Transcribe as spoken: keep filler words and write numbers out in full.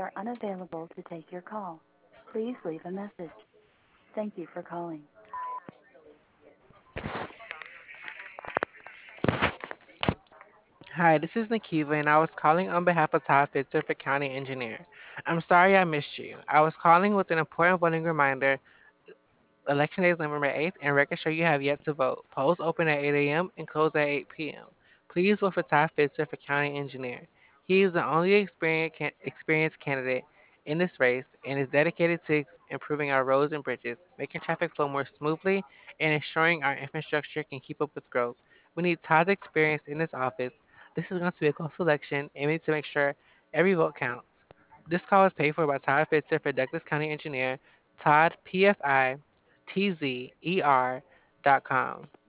are unavailable to take your call. Please leave a message. Thank you for calling. Hi, this is Nikiva, and I was calling on behalf of Todd Fitzer for County Engineer. I'm sorry I missed you. I was calling with an important voting reminder. Election day is November eighth, and records show you have yet to vote. Polls open at eight a m and close at eight p m. Please vote for Todd Fitzer for County Engineer. He is the only experienced, can- experienced candidate in this race and is dedicated to ex- improving our roads and bridges, making traffic flow more smoothly, and ensuring our infrastructure can keep up with growth. We need Todd's experience in this office. This is going to be a close election, and we need to make sure every vote counts. This call is paid for by Todd Fitzer for Douglas County Engineer, Todd P F I T Z E R dot com.